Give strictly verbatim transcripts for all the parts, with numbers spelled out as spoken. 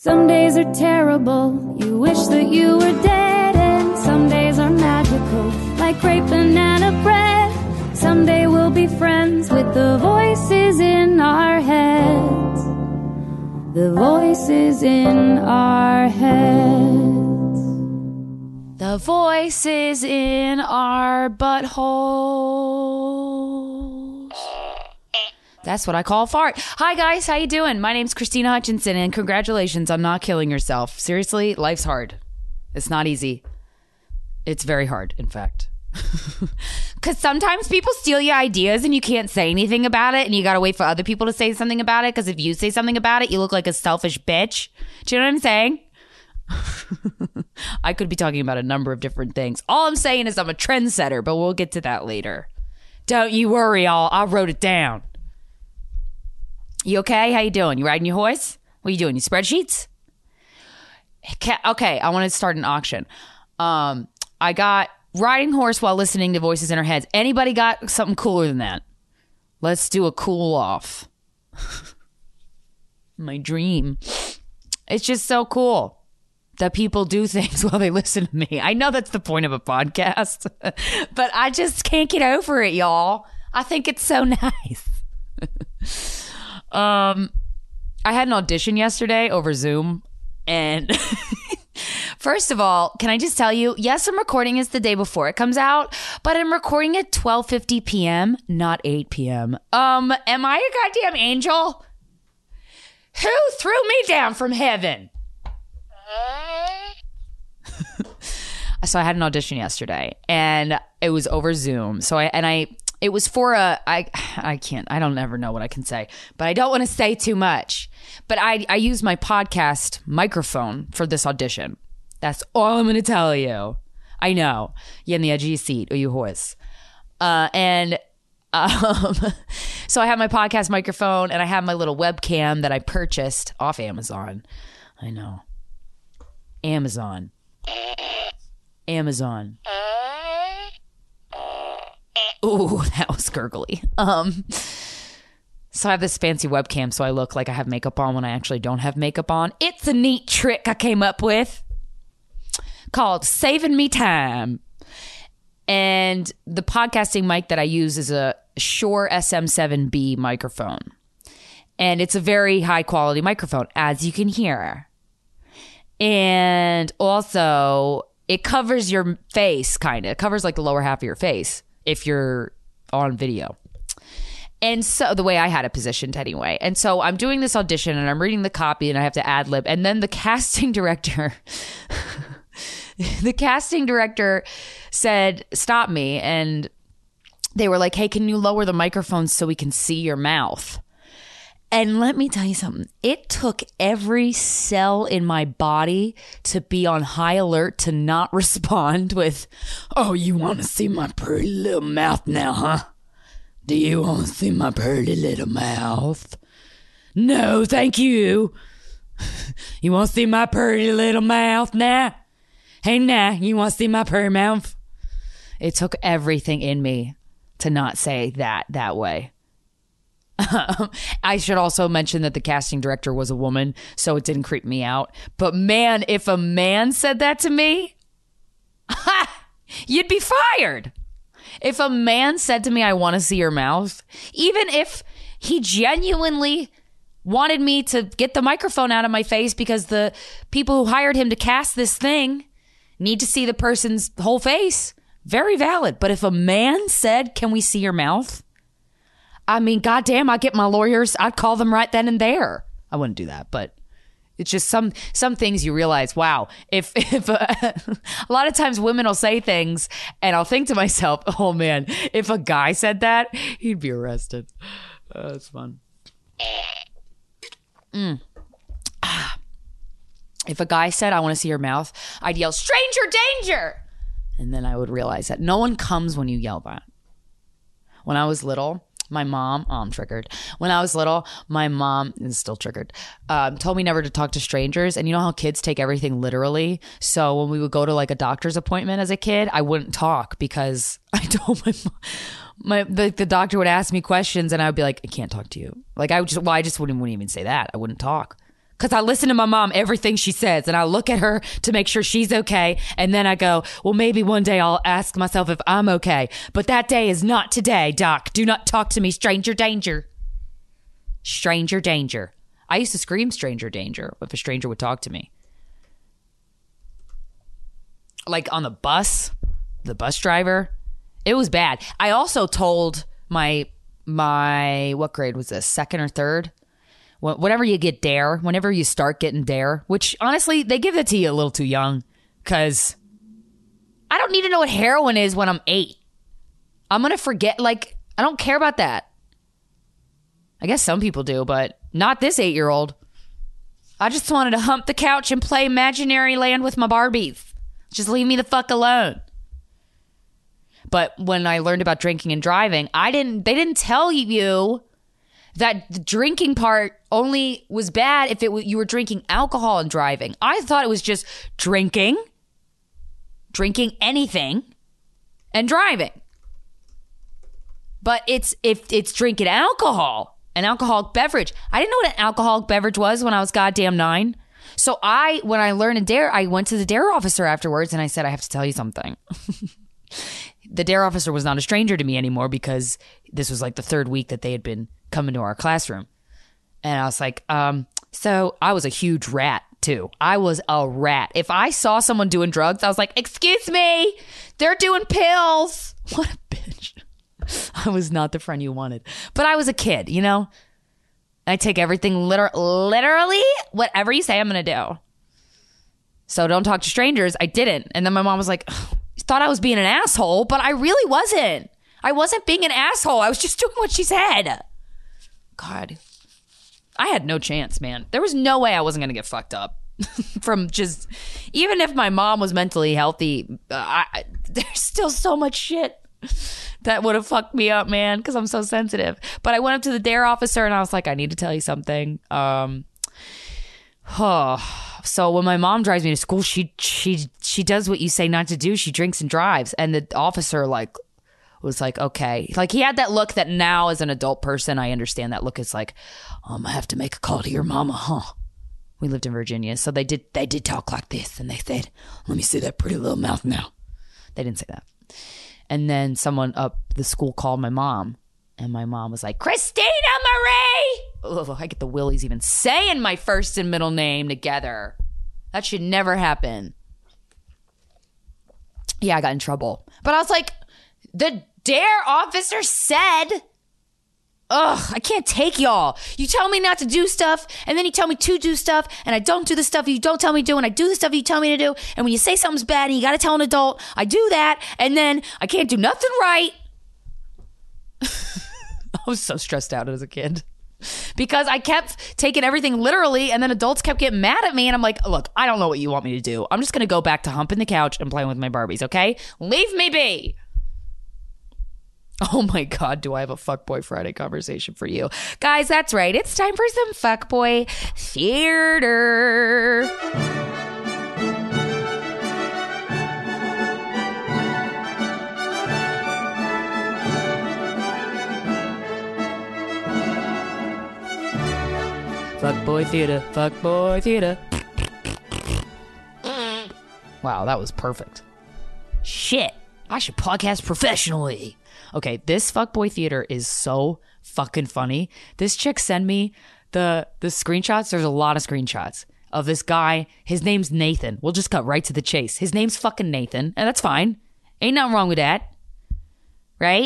Some days are terrible, you wish that you were dead, and some days are magical, like great banana bread. Someday we'll be friends with the voices in our heads, the voices in our heads, the voices in our buttholes. That's what I call a fart. Hi guys, how you doing? My name's Christina Hutchinson, and congratulations on not killing yourself. Seriously, life's hard. It's not easy. It's very hard, in fact. Because sometimes people steal your ideas and you can't say anything about it, and you gotta wait for other people to say something about it, because if you say something about it, you look like a selfish bitch. Do you know what I'm saying? I could be talking about a number of different things. All I'm saying is I'm a trendsetter, but we'll get to that later. Don't you worry, y'all. I wrote it down. You okay? How you doing? You riding your horse? What are you doing? You spreadsheets? Okay, I want to start an auction. Um, I got riding horse while listening to voices in our heads. Anybody got something cooler than that? Let's do a cool off. My dream. It's just so cool that people do things while they listen to me. I know that's the point of a podcast, but I just can't get over it, y'all. I think it's so nice. Um, I had an audition yesterday over Zoom, and first of all, can I just tell you, yes, I'm recording this the day before it comes out, but I'm recording at twelve fifty p.m., not eight p.m. Um, am I a goddamn angel? Who threw me down from heaven? So I had an audition yesterday, and it was over Zoom. So I, and I... It was for a, I, I can't, I don't ever know what I can say, but I don't want to say too much. But I, I used my podcast microphone for this audition. That's all I'm going to tell you. I know. You're in the edge of your seat, or you horse. Uh, and um, so I have my podcast microphone, and I have my little webcam that I purchased off Amazon. I know. Amazon. Amazon. Ooh, that was gurgly. Um, so I have this fancy webcam, so I look like I have makeup on when I actually don't have makeup on. It's a neat trick I came up with called Saving Me Time. And the podcasting mic that I use is a Shure S M seven B microphone. And it's a very high quality microphone, as you can hear. And also, it covers your face, kind of. It covers like the lower half of your face if you're on video. And so the way I had it positioned anyway. And so I'm doing this audition and I'm reading the copy and I have to ad lib. And then the casting director, the casting director said, stop me. And they were like, hey, can you lower the microphone so we can see your mouth? And let me tell you something. It took every cell in my body to be on high alert to not respond with, oh, you want to see my pretty little mouth now, huh? Do you want to see my pretty little mouth? No, thank you. You want to see my pretty little mouth now? Hey, now, you want to see my pretty mouth? It took everything in me to not say that that way. I should also mention that the casting director was a woman, so it didn't creep me out. But man, if a man said that to me, you'd be fired. If a man said to me, I want to see your mouth, even if he genuinely wanted me to get the microphone out of my face because the people who hired him to cast this thing need to see the person's whole face, very valid. But if a man said, can we see your mouth? I mean, goddamn, I'd get my lawyers. I'd call them right then and there. I wouldn't do that, but it's just some some things you realize, wow, if if uh, a lot of times women will say things and I'll think to myself, oh man, if a guy said that, he'd be arrested. Uh, that's fun. Mm. Ah. If a guy said, I want to see your mouth, I'd yell, stranger danger. And then I would realize that no one comes when you yell that. When I was little, my mom, oh, I'm triggered. When I was little, my mom is still triggered, um, told me never to talk to strangers. And you know how kids take everything literally? So when we would go to like a doctor's appointment as a kid, I wouldn't talk because I told my mom, my the, the doctor would ask me questions and I would be like, I can't talk to you. Like I would just, well, I just wouldn't, wouldn't even say that. I wouldn't talk Because I listen to my mom, everything she says, and I look at her to make sure she's okay. And then I go, well, maybe one day I'll ask myself if I'm okay. But that day is not today, Doc. Do not talk to me, stranger danger. Stranger danger. I used to scream stranger danger if a stranger would talk to me. Like on the bus, the bus driver. It was bad. I also told my, my, what grade was this? Second or third? Whenever you get dare, whenever you start getting dare, which honestly, they give it to you a little too young because I don't need to know what heroin is when I'm eight. I'm going to forget. Like, I don't care about that. I guess some people do, but not this eight-year-old. I just wanted to hump the couch and play Imaginary Land with my Barbies. Just leave me the fuck alone. But when I learned about drinking and driving, I didn't, they didn't tell you that the drinking part only was bad if it w- you were drinking alcohol and driving. I thought it was just drinking, drinking anything, and driving. But it's if it's drinking alcohol, an alcoholic beverage. I didn't know what an alcoholic beverage was when I was goddamn nine. So I, when I learned a dare, I went to the dare officer afterwards and I said, I have to tell you something. The dare officer was not a stranger to me anymore because this was like the third week that they had been coming to our classroom. And I was like, um, so I was a huge rat too. I was a rat. If I saw someone doing drugs, I was like, excuse me, they're doing pills. What a bitch. I was not the friend you wanted. But I was a kid, you know? I take everything liter- literally, whatever you say I'm going to do. So don't talk to strangers. I didn't. And then my mom was like, thought I was being an asshole, but I really wasn't. I wasn't being an asshole. I was just doing what she said. God. I had no chance, man. There was no way I wasn't going to get fucked up from just, even if my mom was mentally healthy, uh, I, there's still so much shit that would have fucked me up, man, because I'm so sensitive. But I went up to the dare officer and I was like, I need to tell you something. Um, oh. So when my mom drives me to school, she she she does what you say not to do. She drinks and drives. And the officer like was like, okay. Like he had that look that now as an adult person, I understand that look is like, um, I have to make a call to your mama, huh? We lived in Virginia. So they did they did talk like this. And they said, let me see that pretty little mouth now. They didn't say that. And then someone up the school called my mom. And my mom was like, Christina Marie! Ugh, I get the willies even saying my first and middle name together. That should never happen. Yeah, I got in trouble. But I was like, the dare officer said, ugh, I can't take y'all. You tell me not to do stuff, and then you tell me to do stuff, and I don't do the stuff you don't tell me to do, and I do the stuff you tell me to do. And when you say something's bad and you got to tell an adult, I do that, and then I can't do nothing right. I was so stressed out as a kid because I kept taking everything literally and then adults kept getting mad at me and I'm like, look, I don't know what you want me to do. I'm just going to go back to humping the couch and playing with my Barbies, okay? Leave me be. Oh my God, do I have a Fuckboy Friday conversation for you. Guys, that's right. It's time for some Fuckboy Theater. Fuckboy Theater, Fuckboy Theater. Wow, that was perfect. Shit, I should podcast professionally. Okay, this Fuckboy Theater is so fucking funny. This chick sent me the the screenshots. There's a lot of screenshots of this guy. His name's Nathan. We'll just cut right to the chase. His name's fucking Nathan, and that's fine. Ain't nothing wrong with that. Right?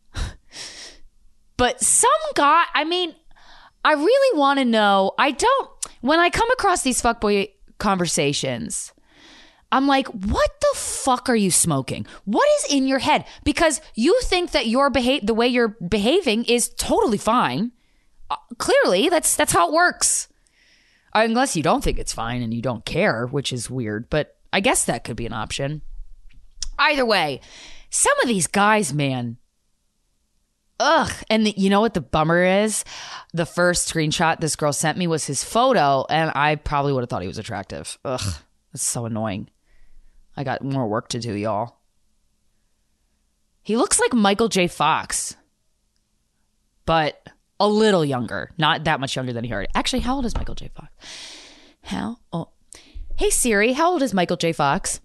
But some guy, I mean, I really want to know. I don't, when I come across these fuckboy conversations, I'm like, what the fuck are you smoking? What is in your head? Because you think that your beha- the way you're behaving is totally fine. Uh, clearly, that's that's how it works. Uh, unless you don't think it's fine and you don't care, which is weird. But I guess that could be an option. Either way, some of these guys, man. Ugh. And the, you know what the bummer is? The first screenshot this girl sent me was his photo, and I probably would have thought he was attractive. Ugh. That's so annoying. I got more work to do, y'all. He looks like Michael J. Fox, but a little younger. Not that much younger than he already. Actually, how old is Michael J. Fox? How? Oh. Hey, Siri, how old is Michael J. Fox?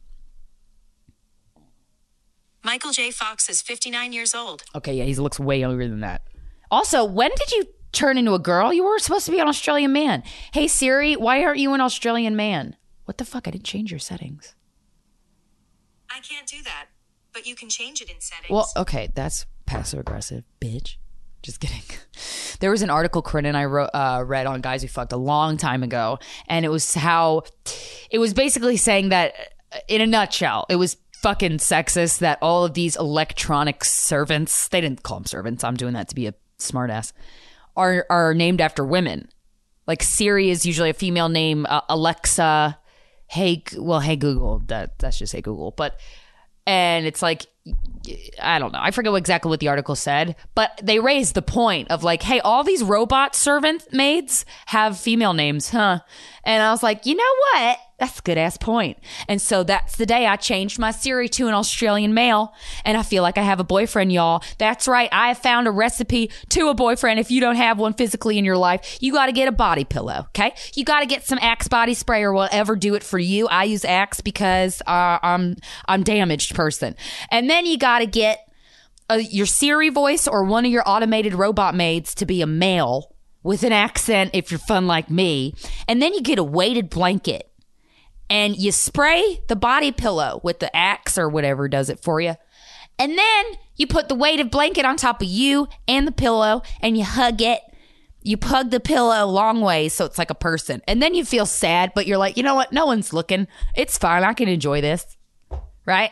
Michael J. Fox is fifty-nine years old. Okay, yeah, he looks way younger than that. Also, when did you turn into a girl? You were supposed to be an Australian man. Hey, Siri, why aren't you an Australian man? What the fuck? I didn't change your settings. I can't do that, but you can change it in settings. Well, okay, that's passive aggressive, bitch. Just kidding. There was an article Corinne and I wrote, uh, read on Guys Who Fucked a long time ago, and it was how it was basically saying that, in a nutshell, it was fucking sexist that all of these electronic servants, they didn't call them servants, I'm doing that to be a smartass, are are named after women. Like Siri is usually a female name. Uh, Alexa, hey, well, hey Google. That that's just hey Google. But and it's like, I don't know. I forget exactly what the article said, but they raised the point of like, hey, all these robot servant maids have female names, huh? And I was like, you know what? That's a good ass point. And so that's the day I changed my Siri to an Australian male. And I feel like I have a boyfriend, y'all. That's right. I have found a recipe to a boyfriend. If you don't have one physically in your life, you got to get a body pillow. Okay. You got to get some Axe body spray or whatever. Do it for you. I use Axe because uh, I'm, I'm damaged person. And then you got to get a, your Siri voice or one of your automated robot maids to be a male with an accent if you're fun like me. And then you get a weighted blanket. And you spray the body pillow with the Axe or whatever does it for you. And then you put the weighted blanket on top of you and the pillow and you hug it. You hug the pillow long ways so it's like a person. And then you feel sad, but you're like, you know what? No one's looking. It's fine. I can enjoy this. Right?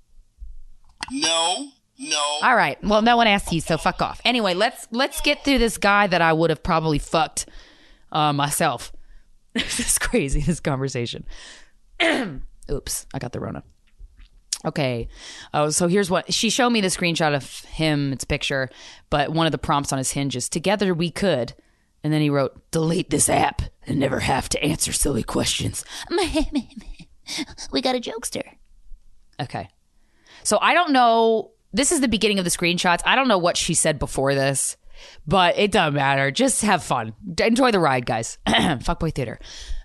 No, no. All right. Well, no one asked you, so fuck off. Anyway, let's let's get through this guy that I would have probably fucked uh, myself. This is crazy, this conversation. Oops, I got the Rona. Okay. Oh, so here's what she showed me the screenshot of him, it's a picture, but one of the prompts on his Hinge is together we could. And then he wrote, delete this app and never have to answer silly questions. We got a jokester. Okay. So I don't know. This is the beginning of the screenshots. I don't know what she said before this, but it doesn't matter. Just have fun. Enjoy the ride, guys. Fuckboy Theater.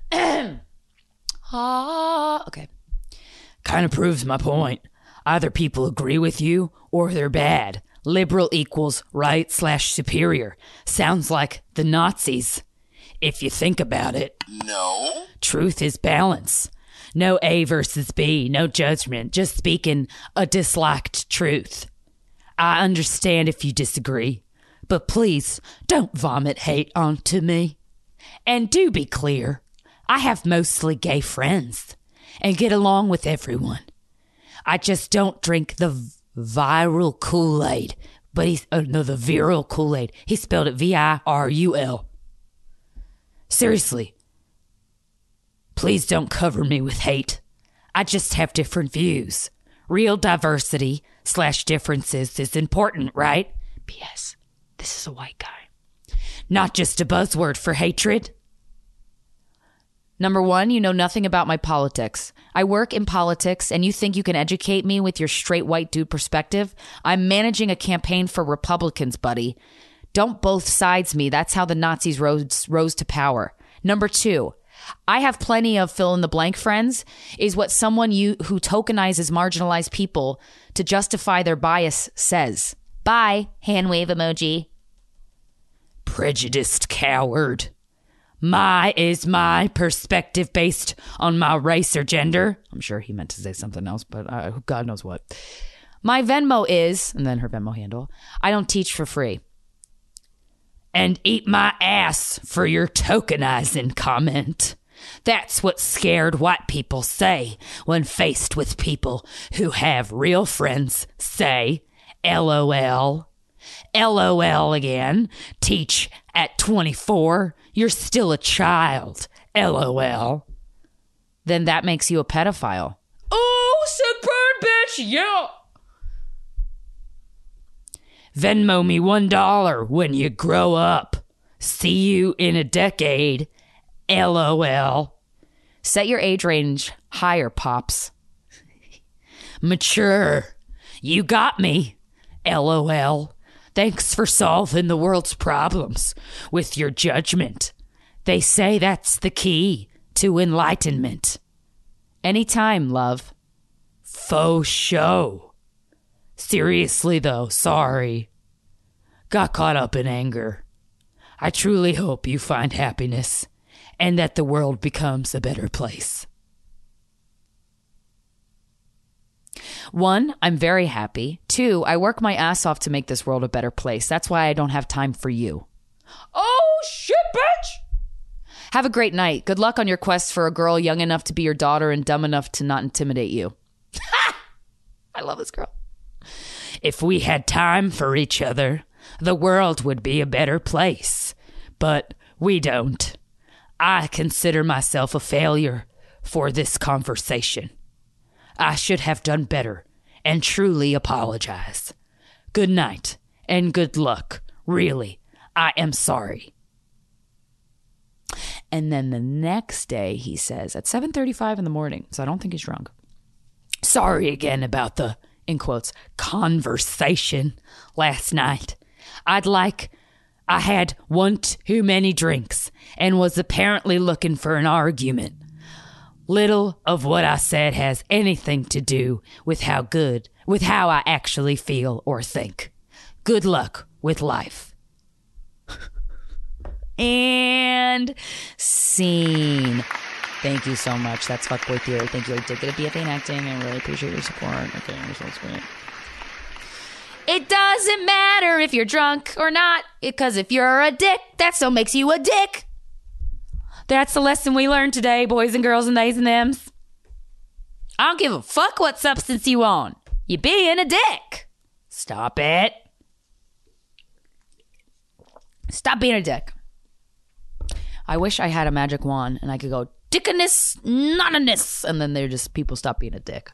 Ah, okay. Kind of proves my point. Either people agree with you or they're bad. Liberal equals right slash superior. Sounds like the Nazis. If you think about it. No. Truth is balance. No A versus B. No judgment. Just speaking a disliked truth. I understand if you disagree, but please don't vomit hate onto me. And do be clear. I have mostly gay friends and get along with everyone. I just don't drink the v- viral Kool-Aid. But he's, oh no, the viral Kool-Aid. He spelled it V I R U L. Seriously. Please don't cover me with hate. I just have different views. Real diversity slash differences is important, right? P S. This is a white guy. Not just a buzzword for hatred. Number one, you know nothing about my politics. I work in politics, and you think you can educate me with your straight white dude perspective? I'm managing a campaign for Republicans, buddy. Don't both sides me. That's how the Nazis rose, rose to power. Number two, I have plenty of fill-in-the-blank friends, is what someone you who tokenizes marginalized people to justify their bias says. Bye, hand wave emoji. Prejudiced coward. My is my perspective based on my race or gender. I'm sure he meant to say something else, but uh, God knows what. My Venmo is, and then her Venmo handle, I don't teach for free. And eat my ass for your tokenizing comment. That's what scared white people say when faced with people who have real friends say, LOL. LOL again. Teach at twenty-four. You're still a child. LOL. Then that makes you a pedophile. Oh, sick burn, bitch. Yeah. Venmo me one dollar when you grow up. See you in a decade. LOL. Set your age range higher, Pops. Mature. You got me. LOL. Thanks for solving the world's problems with your judgment. They say that's the key. to enlightenment. Anytime, love. Faux show. Seriously, though, sorry. Got caught up in anger. I truly hope you find happiness and that the world becomes a better place. One, I'm very happy. Two, I work my ass off to make this world a better place. That's why I don't have time for you. Oh, shit, bitch! Have a great night. Good luck on your quest for a girl young enough to be your daughter and dumb enough to not intimidate you. I love this girl. If we had time for each other, the world would be a better place. But we don't. I consider myself a failure for this conversation. I should have done better and truly apologize. Good night and good luck. Really, I am sorry. And then the next day, he says, at seven thirty-five in the morning, so I don't think he's drunk. Sorry again about the, in quotes, conversation last night. I'd like, I had one too many drinks and was apparently looking for an argument. Little of what I said has anything to do with how good, with how I actually feel or think. Good luck with life. And scene. Thank you so much. That's Fuckboy Theory. Thank you. I did get a B F A in acting. I really appreciate your support. Okay, so that's great. It doesn't matter if you're drunk or not, because if you're a dick, that still makes you a dick. That's the lesson we learned today, boys and girls and theys and thems. I don't give a fuck what substance you on. You being a dick. Stop it. Stop being a dick. I wish I had a magic wand and I could go dickiness, nonniness, and then they're just people stop being a dick.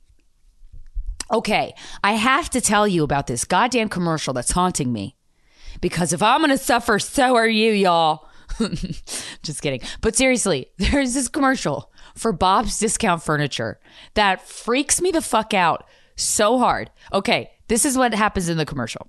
Okay, I have to tell you about this goddamn commercial that's haunting me. Because if I'm gonna suffer, so are you, y'all. Just kidding. But seriously, there's this commercial for Bob's Discount Furniture that freaks me the fuck out so hard. Okay, this is what happens in the commercial.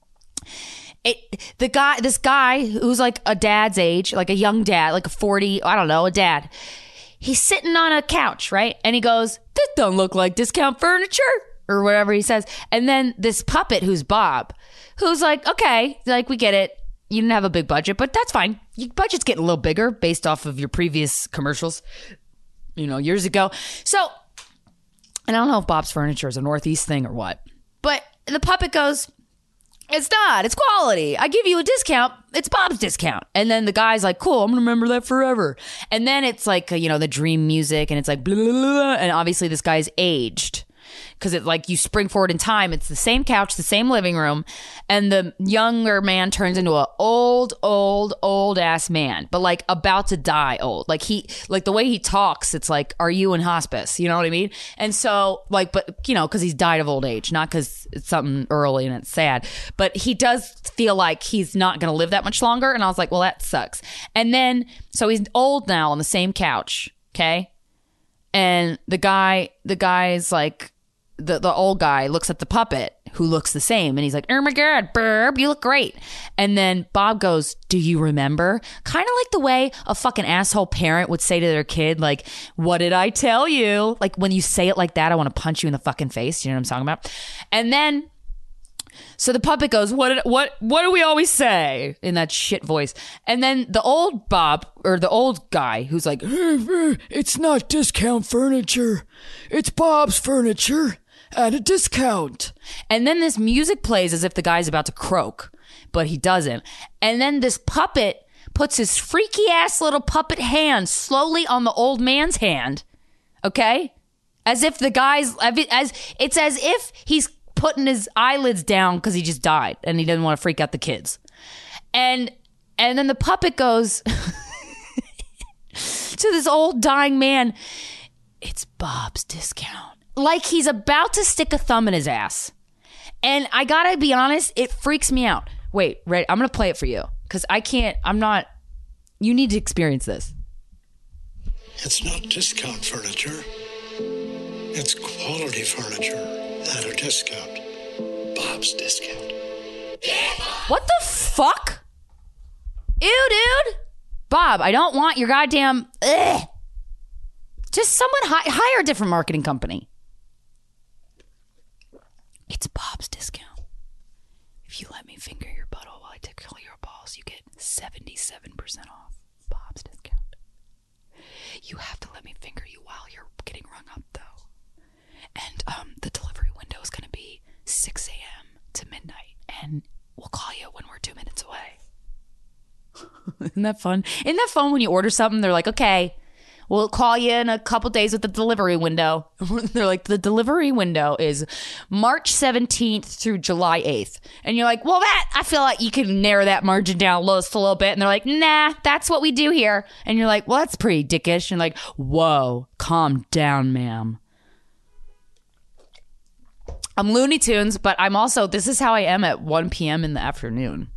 It, the guy, this guy who's like a dad's age, like a young dad, like a forty, I don't know, a dad. He's sitting on a couch, right? And he goes, "This don't look like discount furniture," or whatever he says. And then this puppet, who's Bob, who's like, "Okay, like we get it. You didn't have a big budget, but that's fine. Your budget's getting a little bigger based off of your previous commercials, you know, years ago." So, and I don't know if Bob's Furniture is a Northeast thing or what, but the puppet goes, "It's not. It's quality. I give you a discount. It's Bob's discount." And then the guy's like, "Cool. I'm going to remember that forever." And then it's like, you know, the dream music and it's like, blah, blah, blah, and obviously this guy's aged. Because it like you spring forward in time, it's the same couch, the same living room, and the younger man turns into a old, old, old ass man, but like about to die old. Like he, like the way he talks, it's like, "Are you in hospice?" You know what I mean? And so like, but you know, because he's died of old age, not because it's something early and it's sad, but he does feel like he's not going to live that much longer. And I was like, well, that sucks. And then so he's old now on the same couch, okay? And the guy, the guy's like. The the old guy looks at the puppet who looks the same and he's like, "Oh my God, Burb, you look great." And then Bob goes, "Do you remember?" Kind of like the way a fucking asshole parent would say to their kid, like, "What did I tell you?" Like when you say it like that, I want to punch you in the fucking face. You know what I'm talking about? And then so the puppet goes, what did, what what do we always say in that shit voice? And then the old Bob, or the old guy who's like, "It's not discount furniture. It's Bob's Furniture at a discount." And then this music plays as if the guy's about to croak, but he doesn't. And then this puppet puts his freaky ass little puppet hand slowly on the old man's hand. Okay? As if the guy's, as it's as if he's putting his eyelids down because he just died and he doesn't want to freak out the kids. And and then the puppet goes to this old dying man, "It's Bob's discount." Like he's about to stick a thumb in his ass. And I gotta be honest, it freaks me out. Wait, right, I'm gonna play it for you because I can't, I'm not, you need to experience this. "It's not discount furniture. It's quality furniture at a discount. Bob's discount." What the fuck? Ew, dude. Bob, I don't want your goddamn, ugh, Just someone hi- hire a different marketing company. It's Bob's Discount. If you let me finger your butthole while I tickle your balls, you get seventy-seven percent off. Bob's Discount. You have to let me finger you while you're getting rung up, though. And um, the delivery window is going to be six a.m. to midnight. And we'll call you when we're two minutes away. Isn't that fun? Isn't that fun when you order something? They're like, okay, we'll call you in a couple days with the delivery window. They're like, the delivery window is March seventeenth through July eighth. And you're like, well, that, I feel like you can narrow that margin down just a little bit. And they're like, nah, that's what we do here. And you're like, well, that's pretty dickish. And like, whoa, calm down, ma'am. I'm Looney Tunes, but I'm also, this is how I am at one p.m. in the afternoon.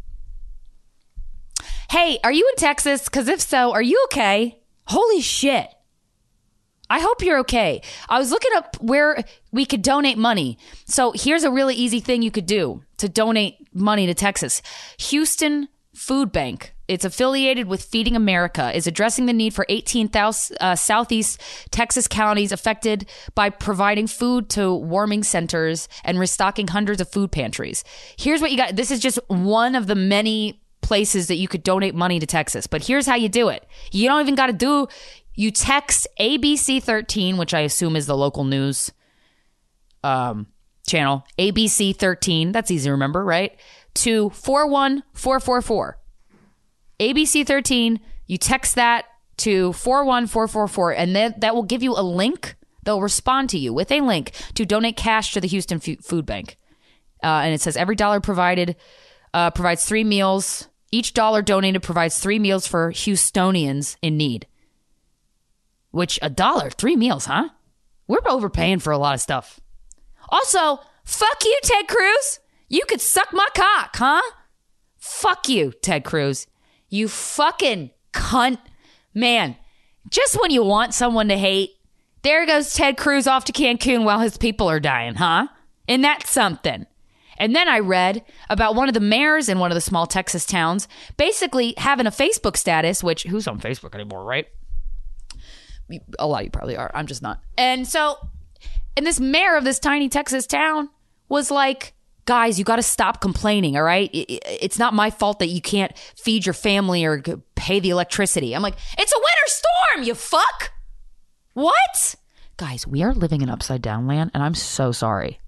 Hey, are you in Texas? Because if so, are you okay? Holy shit. I hope you're okay. I was looking up where we could donate money. So here's a really easy thing you could do to donate money to Texas. Houston Food Bank. It's affiliated with Feeding America, is addressing the need for eighteen thousand uh, Southeast Texas counties affected by providing food to warming centers and restocking hundreds of food pantries. Here's what you got. This is just one of the many places that you could donate money to Texas. But here's how you do it. You don't even got to do, you text A B C thirteen, which I assume is the local news um, channel, A B C thirteen, that's easy to remember, right? To four one four four four. A B C thirteen, you text that to four one four four four, and then that will give you a link. They'll respond to you with a link to donate cash to the Houston F- Food Bank. Uh, and it says every dollar provided uh, provides three meals. Each dollar donated provides three meals for Houstonians in need. Which, a dollar, three meals, huh? We're overpaying for a lot of stuff. Also, fuck you, Ted Cruz. You could suck my cock, huh? Fuck you, Ted Cruz. You fucking cunt. Man, just when you want someone to hate, there goes Ted Cruz off to Cancun while his people are dying, huh? And that's something. And then I read about one of the mayors in one of the small Texas towns basically having a Facebook status, which, who's on Facebook anymore, right? A lot of you probably are. I'm just not. And so, and this mayor of this tiny Texas town was like, guys, you got to stop complaining, all right? It's not my fault that you can't feed your family or pay the electricity. I'm like, it's a winter storm, you fuck. What? Guys, we are living in upside down land, and I'm so sorry.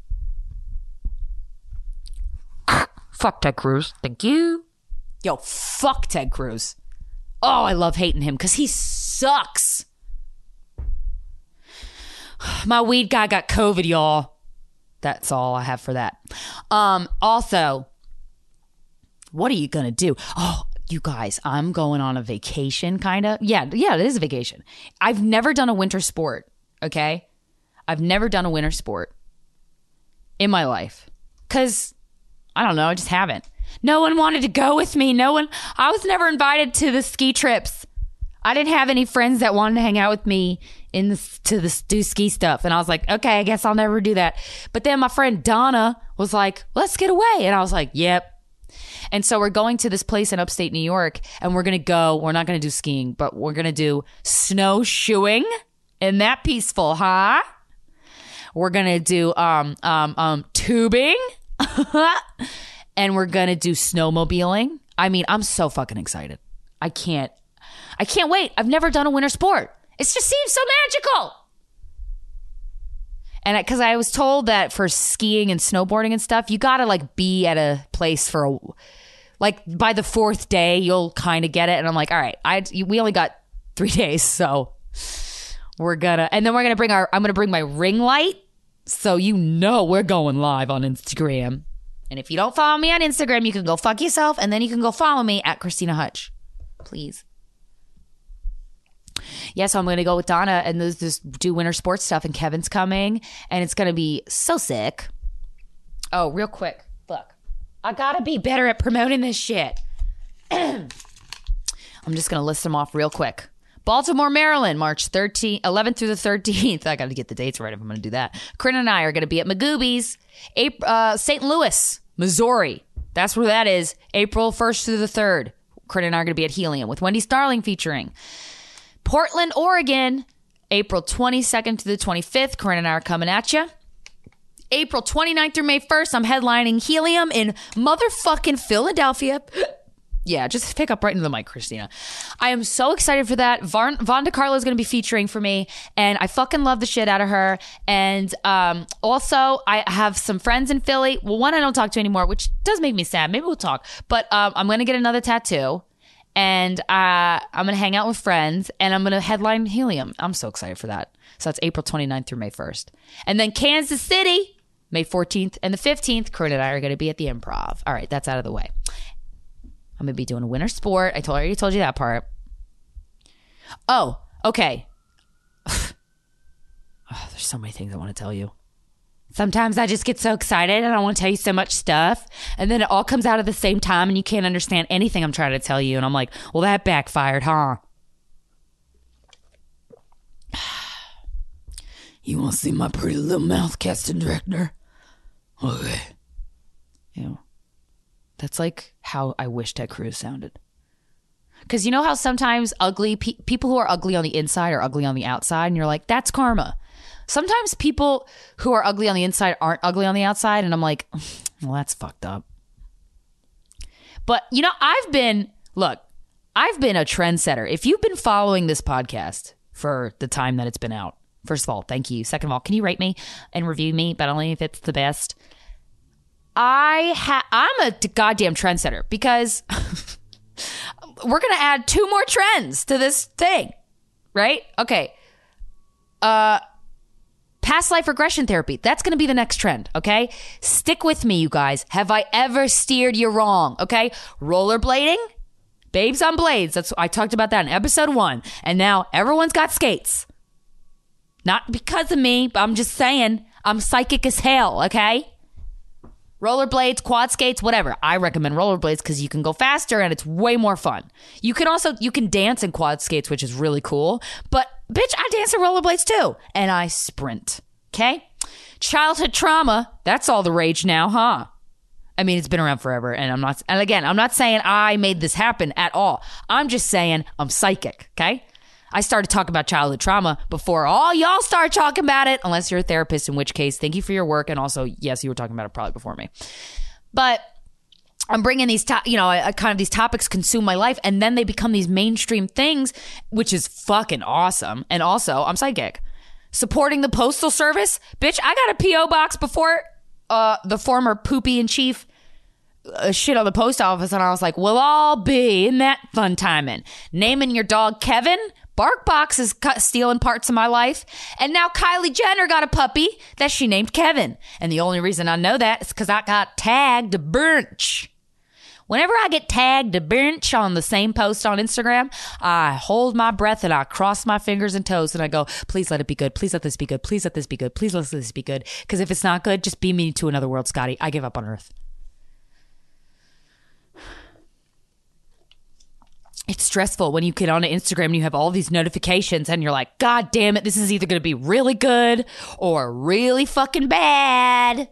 Fuck Ted Cruz. Thank you. Yo, fuck Ted Cruz. Oh, I love hating him because he sucks. My weed guy got COVID, y'all. That's all I have for that. Um, also, what are you going to do? Oh, you guys, I'm going on a vacation, kind of. Yeah, yeah, it is a vacation. I've never done a winter sport, okay? I've never done a winter sport in my life. Because, I don't know, I just haven't. No one wanted to go with me. No one, I was never invited to the ski trips. I didn't have any friends that wanted to hang out with me in the, to the, do ski stuff. And I was like, okay, I guess I'll never do that. But then my friend Donna was like, let's get away. And I was like, yep. And so we're going to this place in upstate New York, and we're going to go, we're not going to do skiing, but we're going to do snowshoeing. Isn't that peaceful, huh? We're going to do um um um tubing. And we're going to do snowmobiling. I mean, I'm so fucking excited. I can't. I can't wait. I've never done a winter sport. It just seems so magical. And because I was told that for skiing and snowboarding and stuff, you got to like be at a place for a, like by the fourth day, you'll kind of get it. And I'm like, all right, I, we only got three days. So we're gonna, and then we're going to bring our, I'm going to bring my ring light. So you know we're going live on Instagram. And if you don't follow me on Instagram, you can go fuck yourself. And then you can go follow me at Christina Hutch. Please. Yeah, so I'm going to go with Donna and just do winter sports stuff. And Kevin's coming. And it's going to be so sick. Oh, real quick. Look. I got to be better at promoting this shit. I'm just going to list them off real quick. Baltimore, Maryland, March thirteenth, eleventh through the thirteenth. I got to get the dates right if I'm going to do that. Corinne and I are going to be at Magoobies. April, uh, Saint Louis, Missouri. That's where that is. April first through the third. Corinne and I are going to be at Helium with Wendy Starling featuring. Portland, Oregon, April twenty-second to the twenty-fifth, Corinne and I are coming at you. April twenty-ninth through May first, I'm headlining Helium in motherfucking Philadelphia. Yeah, just pick up right into the mic, Christina. I am so excited for that. Von, Von DeCarlo is going to be featuring for me, and I fucking love the shit out of her. And um, also, I have some friends in Philly. Well, one I don't talk to anymore, which does make me sad. Maybe we'll talk. But um, I'm going to get another tattoo, and uh, I'm going to hang out with friends, and I'm going to headline Helium. I'm so excited for that. So that's April twenty-ninth through May first. And then Kansas City, May fourteenth and the fifteenth, Corinne and I are going to be at the Improv. All right, that's out of the way. I'm going to be doing a winter sport. I told, already told you that part. Oh, okay. Oh, there's so many things I want to tell you. Sometimes I just get so excited and I want to tell you so much stuff. And then it all comes out at the same time and you can't understand anything I'm trying to tell you. And I'm like, well, that backfired, huh? You want to see my pretty little mouth, casting director? Okay. Yeah. That's like how I wish Ted Cruz sounded. Because you know how sometimes ugly pe- people who are ugly on the inside are ugly on the outside, and you're like, that's karma. Sometimes people who are ugly on the inside aren't ugly on the outside, and I'm like, well, that's fucked up. But you know, I've been look, I've been a trendsetter. If you've been following this podcast for the time that it's been out, first of all, thank you. Second of all, can you rate me and review me? But only if it's the best. I ha- I'm a goddamn trendsetter because we're going to add two more trends to this thing, right? Okay. Uh, past life regression therapy. That's going to be the next trend, okay? Stick with me, you guys. Have I ever steered you wrong, okay? Rollerblading, babes on blades. That's I talked about that in episode one. And now everyone's got skates. Not because of me, but I'm just saying I'm psychic as hell, okay? Rollerblades, quad skates, whatever. I recommend rollerblades because you can go faster and it's way more fun. You can also, you can dance in quad skates, which is really cool. But bitch, I dance in rollerblades too. And I sprint. Okay? Childhood trauma, that's all the rage now, huh? I mean, it's been around forever. And I'm not, and again, I'm not saying I made this happen at all. I'm just saying I'm psychic. Okay? I started talking about childhood trauma before all y'all start talking about it, unless you're a therapist, in which case, thank you for your work. And also, yes, you were talking about it probably before me. But I'm bringing these, to- you know, I, I kind of these topics consume my life, and then they become these mainstream things, which is fucking awesome. And also, I'm psychic. Supporting the postal service, bitch. I got a P O box before uh, the former poopy in chief uh, shit on the post office, and I was like, we'll all be in that fun timing. Naming your dog Kevin. BarkBox is cut, stealing parts of my life. And now Kylie Jenner got a puppy that she named Kevin. And the only reason I know that is because I got tagged a bunch. Whenever I get tagged a bunch on the same post on Instagram, I hold my breath and I cross my fingers and toes and I go, please let it be good. Please let this be good. Please let this be good. Please let this be good. Because if it's not good, just beam me to another world, Scotty. I give up on Earth. It's stressful when you get on Instagram and you have all these notifications and you're like, God damn it, this is either going to be really good or really fucking bad.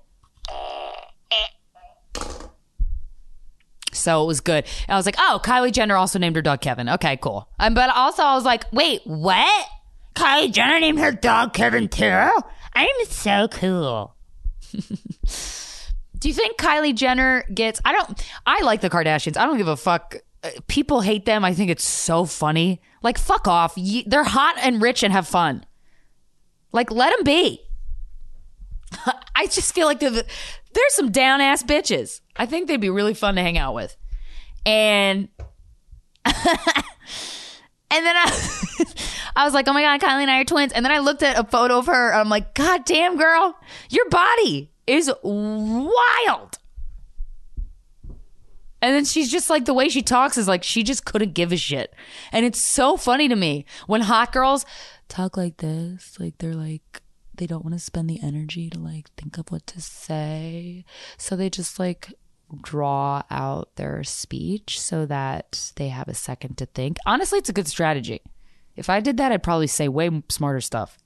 So it was good. And I was like, oh, Kylie Jenner also named her dog Kevin. Okay, cool. Um, but also I was like, wait, what? Kylie Jenner named her dog Kevin too? I'm so cool. Do you think Kylie Jenner gets, I don't, I like the Kardashians. I don't give a fuck. People hate them. I think it's so funny. Like, fuck off. They're hot and rich and have fun. Like, let them be. I just feel like there's some down ass bitches. I think they'd be really fun to hang out with. And and then I I was like, oh my God, Kylie and I are twins. And then I looked at a photo of her and I'm like, God damn, girl, your body is wild. And then she's just like, the way she talks is like she just couldn't give a shit. And it's so funny to me when hot girls talk like this. Like they're like, they don't want to spend the energy to like think of what to say. So they just like draw out their speech so that they have a second to think. Honestly, it's a good strategy. If I did that, I'd probably say way smarter stuff.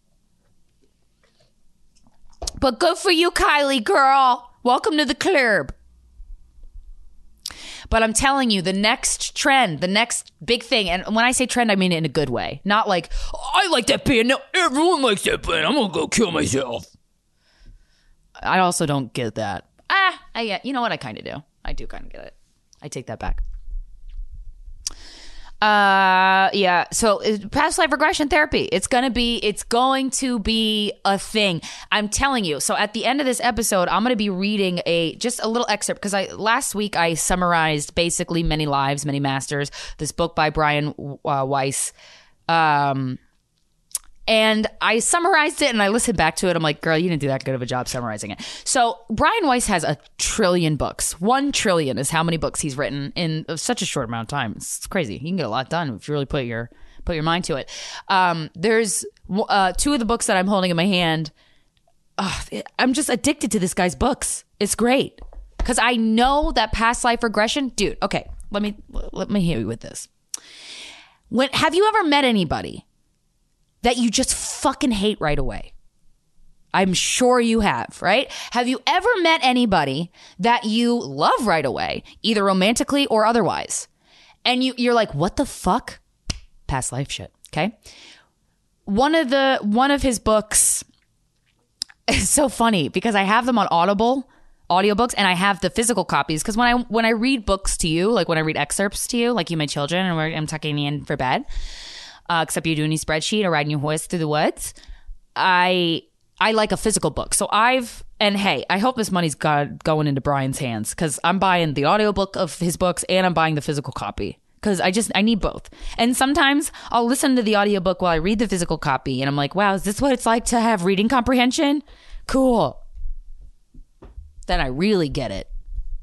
But good for you, Kylie girl. Welcome to the club. But I'm telling you, the next trend, the next big thing, and when I say trend, I mean it in a good way. Not like, oh, I like that band. No, everyone likes that band. I'm going to go kill myself. I also don't get that. Ah, I get, you know what? I kind of do. I do kind of get it. I take that back. Uh, yeah. So uh, past life regression therapy, it's going to be, it's going to be a thing. I'm telling you. So at the end of this episode, I'm going to be reading a, just a little excerpt because I, last week I summarized basically Many Lives, Many Masters, this book by Brian uh, Weiss. Um, And I summarized it and I listened back to it. I'm like, girl, you didn't do that good of a job summarizing it. So Brian Weiss has a trillion books. One trillion is how many books he's written in such a short amount of time. It's crazy. You can get a lot done if you really put your put your mind to it. Um, there's uh, two of the books that I'm holding in my hand. Uh, I'm just addicted to this guy's books. It's great because I know that past life regression, dude. Okay, let me let me hit you with this. When have you ever met anybody that you just fucking hate right away? I'm sure you have, right? Have you ever met anybody that you love right away, either romantically or otherwise? And you, you're like, what the fuck? Past life shit, okay? One of the one of his books is so funny because I have them on Audible, audiobooks, and I have the physical copies because when I when I read books to you, like when I read excerpts to you, like you my children, and we're, I'm tucking you in for bed, Uh, except you're doing your spreadsheet or riding your horse through the woods. I I like a physical book. So I've, and hey, I hope this money's got, going into Brian's hands because I'm buying the audiobook of his books and I'm buying the physical copy because I just, I need both. And sometimes I'll listen to the audiobook while I read the physical copy and I'm like, wow, is this what it's like to have reading comprehension? Cool. Then I really get it.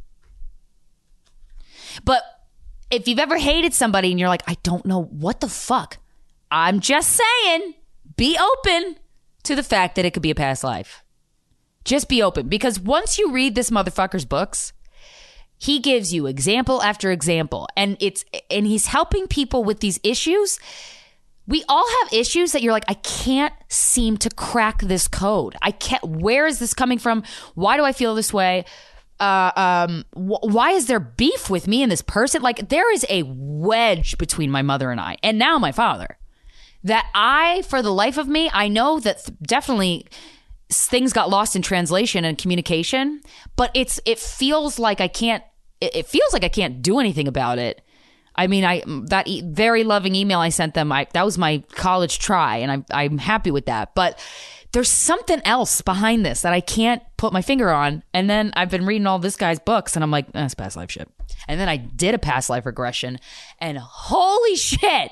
But if you've ever hated somebody and you're like, I don't know what the fuck, I'm just saying, be open to the fact that it could be a past life. Just be open. Because once you read this motherfucker's books, he gives you example after example. And it's and he's helping people with these issues. We all have issues that you're like, I can't seem to crack this code. I can't, where is this coming from? Why do I feel this way? Uh, um, wh- why is there beef with me and this person? Like there is a wedge between my mother and I, and now my father, that I, for the life of me, I know that th- definitely things got lost in translation and communication, but it's, it feels like I can't, it, it feels like I can't do anything about it. I mean, I, that e- very loving email I sent them, I, that was my college try and I, I'm happy with that. But there's something else behind this that I can't put my finger on. And then I've been reading all this guy's books and I'm like, that's past life shit. And then I did a past life regression and holy shit.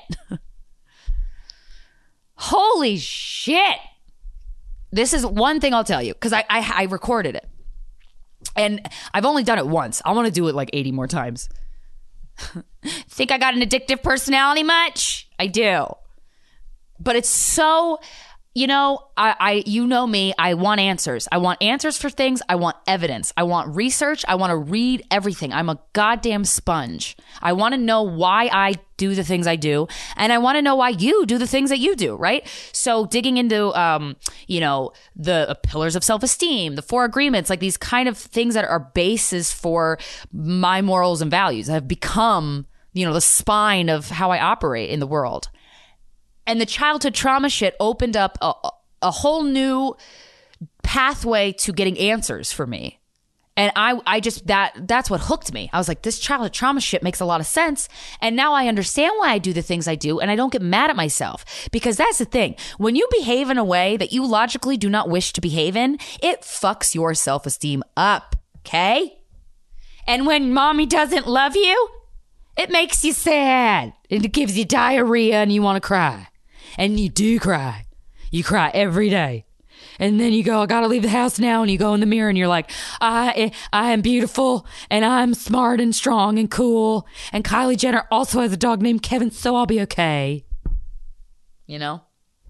Holy shit. This is one thing I'll tell you because I, I I recorded it. And I've only done it once. I want to do it like eighty more times. Think I got an addictive personality much? I do. But it's so... You know, I, I, you know me, I want answers. I want answers for things. I want evidence. I want research. I want to read everything. I'm a goddamn sponge. I want to know why I do the things I do. And I want to know why you do the things that you do, right? So digging into, um, you know, the uh, pillars of self-esteem, the four agreements, like these kind of things that are bases for my morals and values have become, you know, the spine of how I operate in the world. And the childhood trauma shit opened up a, a whole new pathway to getting answers for me. And I, I just, that, that's what hooked me. I was like, this childhood trauma shit makes a lot of sense. And now I understand why I do the things I do. And I don't get mad at myself because that's the thing. When you behave in a way that you logically do not wish to behave in, it fucks your self-esteem up. Okay. And when mommy doesn't love you, it makes you sad and it gives you diarrhea and you want to cry. And you do cry. You cry every day. And then you go, I gotta leave the house now. And you go in the mirror and you're like, I I am beautiful and I'm smart and strong and cool. And Kylie Jenner also has a dog named Kevin, so I'll be okay. You know?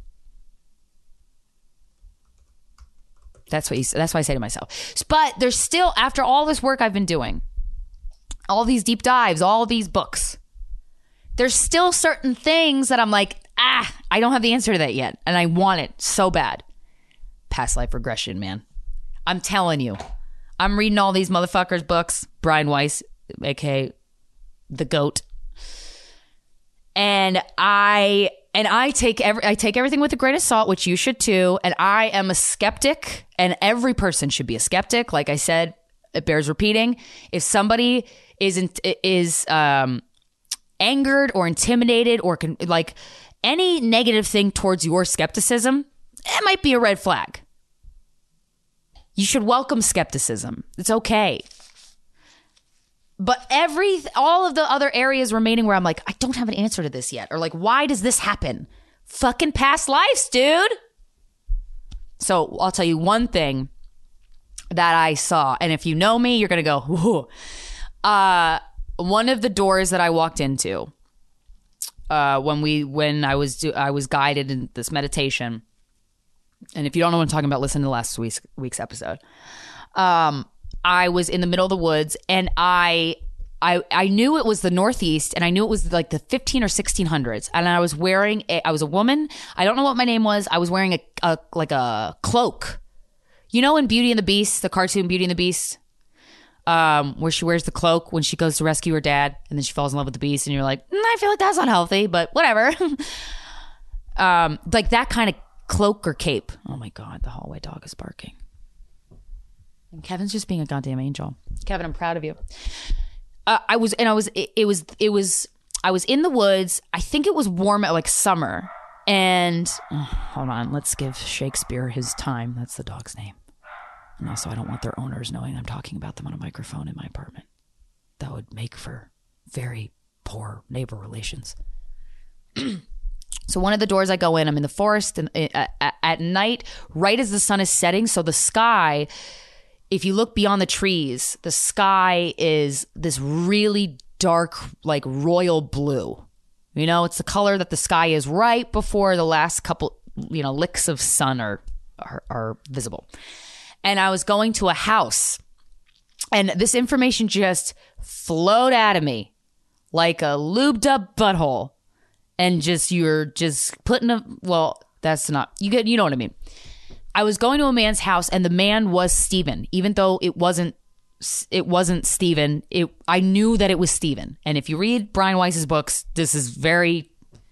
That's what you, that's what I say to myself. But there's still, after all this work I've been doing, all these deep dives, all these books, there's still certain things that I'm like, ah, I don't have the answer to that yet. And I want it so bad. Past life regression, man. I'm telling you. I'm reading all these motherfuckers' books. Brian Weiss, aka the goat. And I and I take every I take everything with a grain of salt, which you should too. And I am a skeptic, and every person should be a skeptic. Like I said, it bears repeating. If somebody is is um, angered or intimidated or con- like any negative thing towards your skepticism, it might be a red flag. You should welcome skepticism. It's okay. But every, all of the other areas remaining where I'm like, I don't have an answer to this yet. Or like, why does this happen? Fucking past lives, dude. So I'll tell you one thing that I saw. And if you know me, you're going to go, whoa. Uh, one of the doors that I walked into uh, when we, when I was, do, I was guided in this meditation. And if you don't know what I'm talking about, listen to last week's, week's episode. Um, I was in the middle of the woods, and I, I, I knew it was the Northeast, and I knew it was like the fifteen or sixteen hundreds. And I was wearing, a, I was a woman. I don't know what my name was. I was wearing a, a like a cloak. You know, in Beauty and the Beast, the cartoon Beauty and the Beast, um, where she wears the cloak when she goes to rescue her dad, and then she falls in love with the beast, and you're like, mm, I feel like that's not healthy, but whatever. um, like that kind of cloak or cape. Oh my God, the hallway dog is barking. And Kevin's just being a goddamn angel. Kevin, I'm proud of you. Uh, I was, and I was, it, it was, it was, I was in the woods. I think it was warm, like summer. And oh, hold on, let's give Shakespeare his time. That's the dog's name. And also, I don't want their owners knowing I'm talking about them on a microphone in my apartment. That would make for very poor neighbor relations. So one of the doors I go in, I'm in the forest and at, at, at night, right as the sun is setting. So the sky, if you look beyond the trees, the sky is this really dark, like royal blue. You know, it's the color that the sky is right before the last couple, you know, licks of sun are, are, are visible. And I was going to a house, and this information just flowed out of me like a lubed up butthole. And just, you're just putting a, well, that's not, you get, you know what I mean. I was going to a man's house, and the man was Steven, even though it wasn't, it wasn't Steven. It, I knew that it was Steven. And if you read Brian Weiss's books, this is very,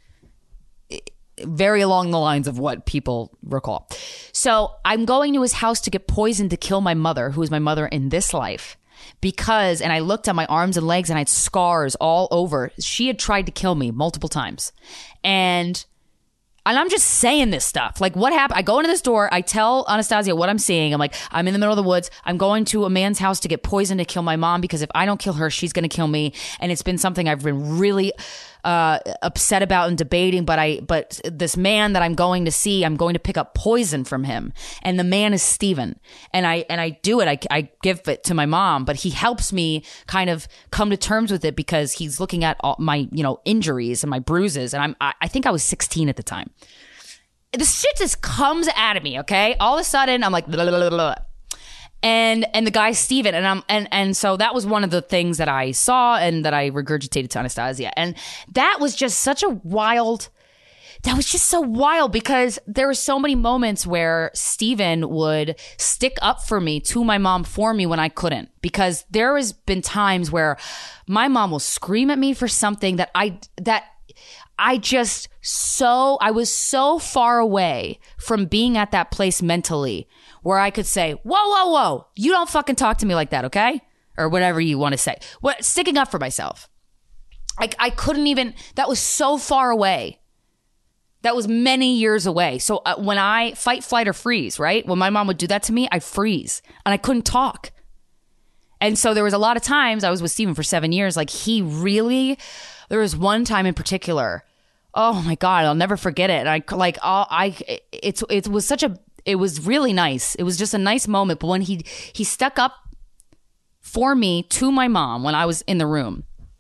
very along the lines of what people recall. So I'm going to his house to get poisoned to kill my mother, who is my mother in this life. Because, and I looked at my arms and legs, and I had scars all over. She had tried to kill me multiple times. And And I'm just saying this stuff. Like, what happened? I go into this door. I tell Anastasia what I'm seeing. I'm like, I'm in the middle of the woods. I'm going to a man's house to get poison to kill my mom, because if I don't kill her, she's going to kill me. And it's been something I've been really uh, upset about and debating. But I, but this man that I'm going to see, I'm going to pick up poison from him. And the man is Steven. And I, and I do it. I, I give it to my mom, but he helps me kind of come to terms with it, because he's looking at all my, you know, injuries and my bruises. And I'm, I, I think I was sixteen at the time. This shit just comes out of me, okay? All of a sudden, I'm like, blah, blah, blah, blah. and and the guy's Steven, and I'm and and so that was one of the things that I saw and that I regurgitated to Anastasia, and that was just such a wild. That was just so wild, because there were so many moments where Steven would stick up for me to my mom for me when I couldn't, because there has been times where my mom will scream at me for something that I that. I just so, I was so far away from being at that place mentally where I could say, whoa, whoa, whoa, you don't fucking talk to me like that, okay? Or whatever you want to say. What, sticking up for myself. I, I couldn't even, that was so far away. That was many years away. So uh, when I fight, flight, or freeze, right? When my mom would do that to me, I'd freeze and I couldn't talk. And so there was a lot of times, I was with Steven for seven years, like he really, there was one time in particular, oh my God, I'll never forget it. And I like, all I, it's, it was such a, it was really nice. It was just a nice moment. But when he, he stuck up for me to my mom when I was in the room,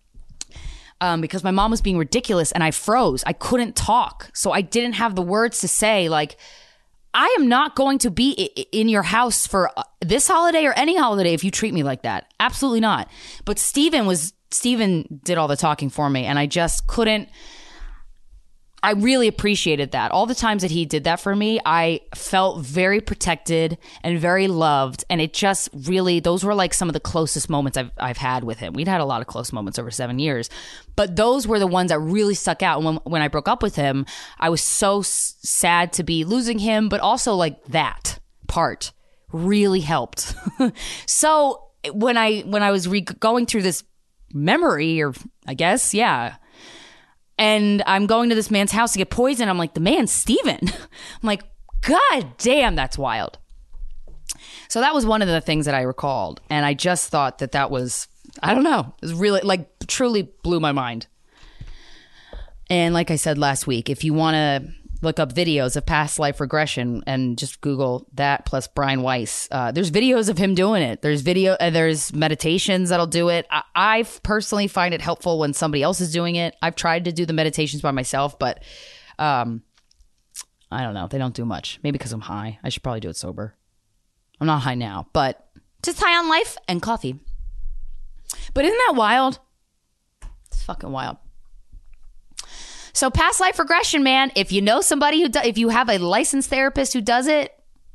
um, because my mom was being ridiculous and I froze. I couldn't talk. So I didn't have the words to say, like, I am not going to be in your house for this holiday or any holiday if you treat me like that. Absolutely not. But Steven was, Steven did all the talking for me, and I just couldn't, I really appreciated that. All the times that he did that for me, I felt very protected and very loved. And it just really, those were like some of the closest moments I've, I've had with him. We'd had a lot of close moments over seven years, but those were the ones that really stuck out. And when, when I broke up with him, I was so s- sad to be losing him, but also like that part really helped. So when I, when I was re- going through this memory, or I guess, yeah, and I'm going to this man's house to get poisoned. I'm like, the man's Steven. I'm like, God damn, that's wild. So that was one of the things that I recalled. And I just thought that that was, I don't know, it was really, like, truly blew my mind. And like I said last week, if you want to look up videos of past life regression and just Google that plus Brian Weiss, uh, there's videos of him doing it. There's video, uh, there's meditations that'll do it. I, I personally find it helpful when somebody else is doing it. I've tried to do the meditations by myself, but um, I don't know. They don't do much. Maybe because I'm high. I should probably do it sober. I'm not high now, but just high on life and coffee. But isn't that wild? It's fucking wild. So past life regression, man, if you know somebody who, do, if you have a licensed therapist who does it,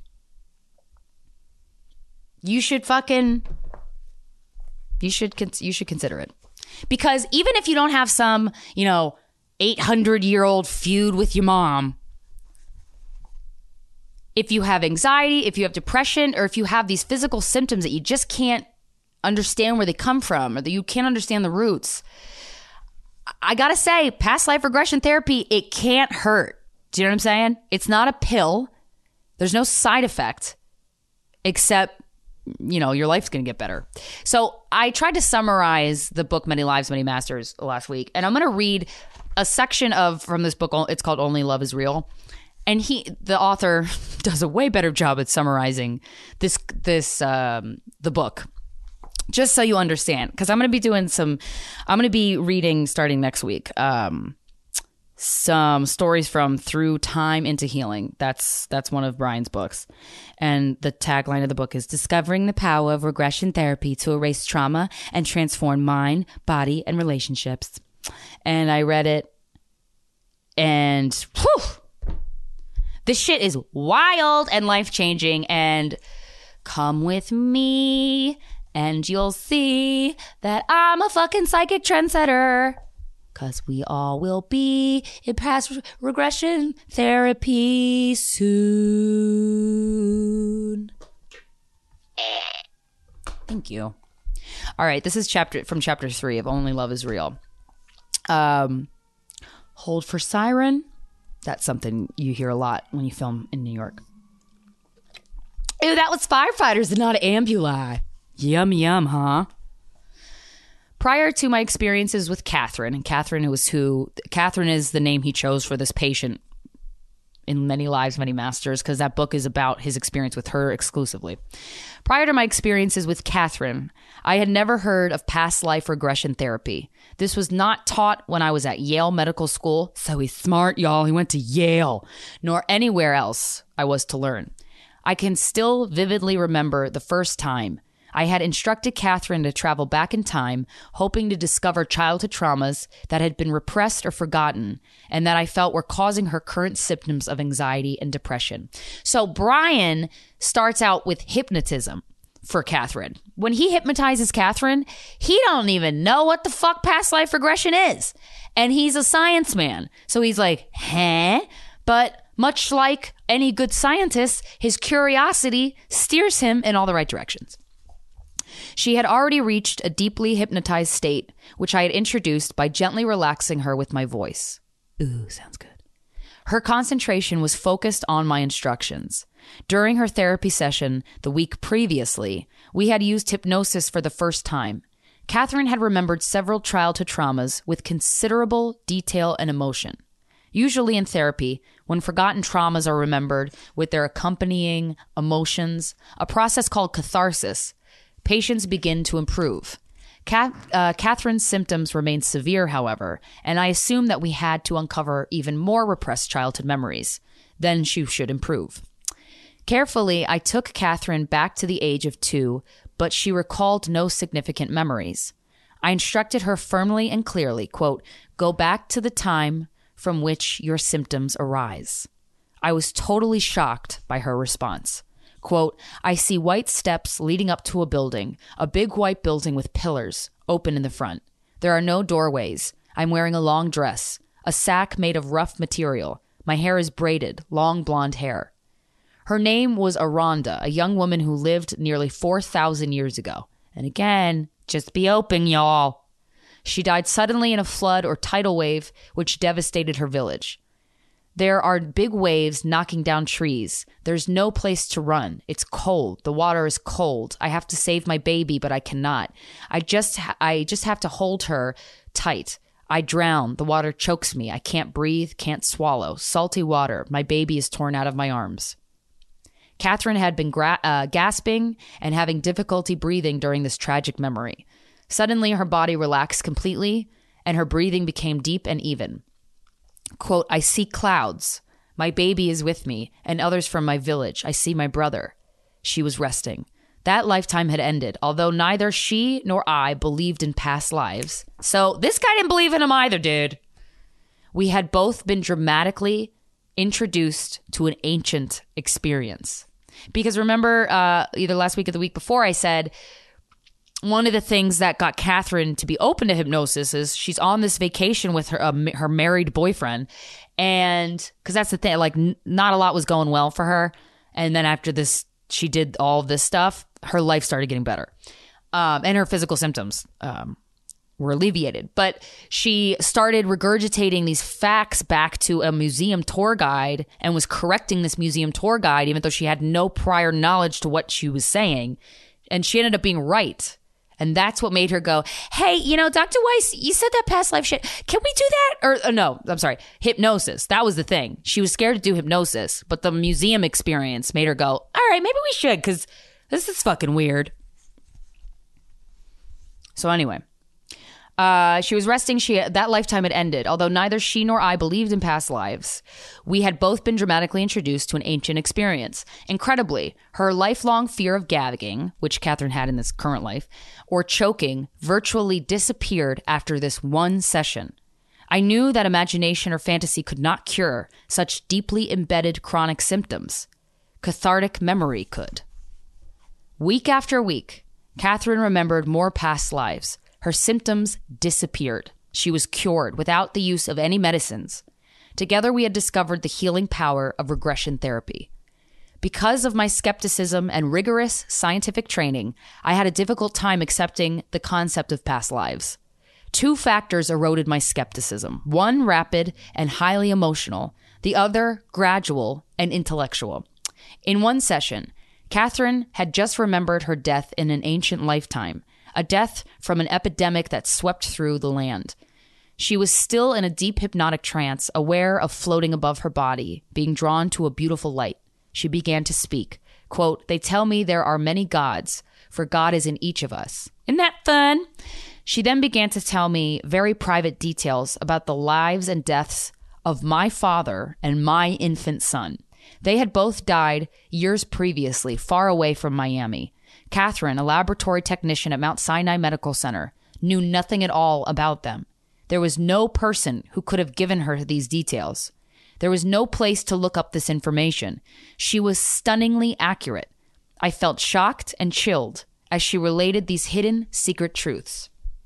you should fucking, you should, you should consider it. Because even if you don't have some, you know, eight hundred year old feud with your mom, if you have anxiety, if you have depression, or if you have these physical symptoms that you just can't understand where they come from, or that you can't understand the roots, I gotta say, past life regression therapy, it can't hurt. Do you know what I'm saying? It's not a pill. There's no side effect except, you know, your life's gonna get better. So I tried to summarize the book Many Lives, Many Masters last week, and I'm gonna read a section of from this book. It's called Only Love is Real. And he, the author, does a way better job at summarizing this, this, um, the book. Just so you understand, because I'm going to be doing some, I'm going to be reading starting next week, um, some stories from Through Time into Healing. That's that's one of Brian's books. And the tagline of the book is Discovering the Power of Regression Therapy to Erase Trauma and Transform Mind, Body, and Relationships. And I read it, and whew, this shit is wild and life-changing, and come with me and you'll see that I'm a fucking psychic trendsetter. Cause we all will be in past re- regression therapy soon. Thank you. All right, this is chapter from chapter three of Only Love is Real. Um, hold for siren. That's something you hear a lot when you film in New York. Ew, that was firefighters and not ambuli. Yum, yum, huh? Prior to my experiences with Catherine, and Catherine was who, Catherine is the name he chose for this patient in Many Lives, Many Masters, because that book is about his experience with her exclusively. Prior to my experiences with Catherine, I had never heard of past life regression therapy. This was not taught when I was at Yale Medical School, so he's smart, y'all. He went to Yale, nor anywhere else I was to learn. I can still vividly remember the first time I had instructed Catherine to travel back in time, hoping to discover childhood traumas that had been repressed or forgotten, and that I felt were causing her current symptoms of anxiety and depression. So Brian starts out with hypnotism for Catherine. When he hypnotizes Catherine, he don't even know what the fuck past life regression is. And he's a science man. So he's like, huh? But much like any good scientist, his curiosity steers him in all the right directions. She had already reached a deeply hypnotized state, which I had introduced by gently relaxing her with my voice. Ooh, sounds good. Her concentration was focused on my instructions. During her therapy session the week previously, we had used hypnosis for the first time. Catherine had remembered several childhood traumas with considerable detail and emotion. Usually in therapy, when forgotten traumas are remembered with their accompanying emotions, a process called catharsis, patients begin to improve. Kath, uh, Catherine's symptoms remained severe, however, and I assumed that we had to uncover even more repressed childhood memories. Then she should improve. Carefully, I took Catherine back to the age of two, but she recalled no significant memories. I instructed her firmly and clearly, quote, go back to the time from which your symptoms arise. I was totally shocked by her response. Quote, I see white steps leading up to a building, a big white building with pillars, open in the front. There are no doorways. I'm wearing a long dress, a sack made of rough material. My hair is braided, long blonde hair. Her name was Aranda, a young woman who lived nearly four thousand years ago. And again, just be open, y'all. She died suddenly in a flood or tidal wave, which devastated her village. There are big waves knocking down trees. There's no place to run. It's cold. The water is cold. I have to save my baby, but I cannot. I just, ha- I just have to hold her tight. I drown. The water chokes me. I can't breathe, can't swallow. Salty water. My baby is torn out of my arms. Catherine had been gra- uh, gasping and having difficulty breathing during this tragic memory. Suddenly, her body relaxed completely, and her breathing became deep and even. Quote, I see clouds. My baby is with me, and others from my village. I see my brother. She was resting. That lifetime had ended, although neither she nor I believed in past lives. So this guy didn't believe in him either, dude. We had both been dramatically introduced to an ancient experience. Because remember, uh, either last week or the week before, I said one of the things that got Catherine to be open to hypnosis is she's on this vacation with her uh, her married boyfriend. And because that's the thing, like n- not a lot was going well for her. And then after this, she did all of this stuff. Her life started getting better. Um, and her physical symptoms um, were alleviated. But she started regurgitating these facts back to a museum tour guide and was correcting this museum tour guide, even though she had no prior knowledge to what she was saying. And she ended up being right. And that's what made her go, hey, you know, Doctor Weiss, you said that past life shit. Can we do that? Or uh, no, I'm sorry. Hypnosis. That was the thing. She was scared to do hypnosis, but the museum experience made her go, all right, maybe we should, because this is fucking weird. So anyway, uh, she was resting. She that lifetime had ended, although neither she nor I believed in past lives. We had both been dramatically introduced to an ancient experience. Incredibly, her lifelong fear of gagging, which Catherine had in this current life, or choking, virtually disappeared after this one session. I knew that imagination or fantasy could not cure such deeply embedded chronic symptoms. Cathartic memory could. Week after week, Catherine remembered more past lives. Her symptoms disappeared. She was cured without the use of any medicines. Together, we had discovered the healing power of regression therapy. Because of my skepticism and rigorous scientific training, I had a difficult time accepting the concept of past lives. Two factors eroded my skepticism. One rapid and highly emotional, the other gradual and intellectual. In one session, Catherine had just remembered her death in an ancient lifetime, a death from an epidemic that swept through the land. She was still in a deep hypnotic trance, aware of floating above her body, being drawn to a beautiful light. She began to speak. Quote, they tell me there are many gods, for God is in each of us. Isn't that fun? She then began to tell me very private details about the lives and deaths of my father and my infant son. They had both died years previously, far away from Miami. Catherine, a laboratory technician at Mount Sinai Medical Center, knew nothing at all about them. There was no person who could have given her these details. There was no place to look up this information. She was stunningly accurate. I felt shocked and chilled as she related these hidden, secret truths.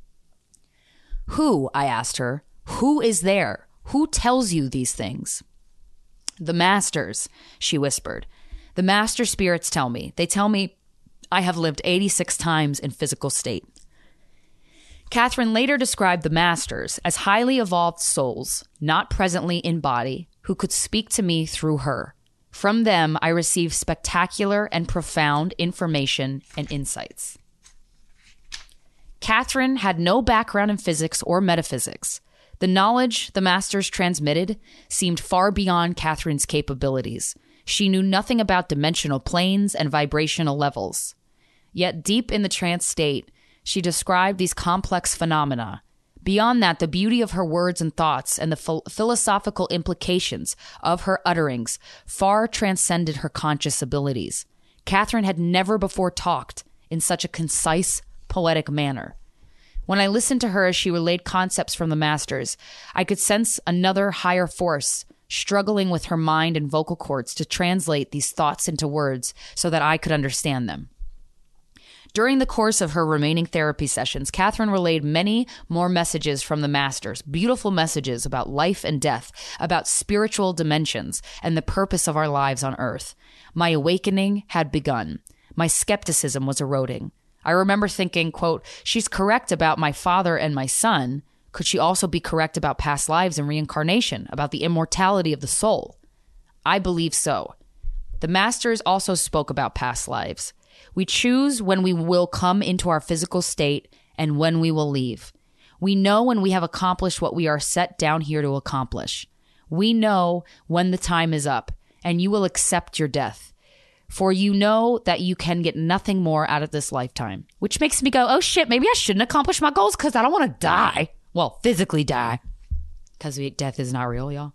Who, I asked her, who is there? Who tells you these things? The masters, she whispered. The master spirits tell me. They tell me I have lived eighty-six times in physical state. Catherine later described the masters as highly evolved souls, not presently in body, who could speak to me through her. From them, I received spectacular and profound information and insights. Catherine had no background in physics or metaphysics. The knowledge the masters transmitted seemed far beyond Catherine's capabilities. She knew nothing about dimensional planes and vibrational levels. Yet deep in the trance state, she described these complex phenomena. Beyond that, the beauty of her words and thoughts and the ph- philosophical implications of her utterings far transcended her conscious abilities. Catherine had never before talked in such a concise, poetic manner. When I listened to her as she relayed concepts from the masters, I could sense another higher force struggling with her mind and vocal cords to translate these thoughts into words so that I could understand them. During the course of her remaining therapy sessions, Catherine relayed many more messages from the masters, beautiful messages about life and death, about spiritual dimensions, and the purpose of our lives on earth. My awakening had begun. My skepticism was eroding. I remember thinking, quote, she's correct about my father and my son. Could she also be correct about past lives and reincarnation, about the immortality of the soul? I believe so. The masters also spoke about past lives. We choose when we will come into our physical state and when we will leave. We know when we have accomplished what we are set down here to accomplish. We know when the time is up, and you will accept your death. For you know that you can get nothing more out of this lifetime. Which makes me go, oh shit, maybe I shouldn't accomplish my goals because I don't want to die. Well, physically die. Because death is not real, y'all.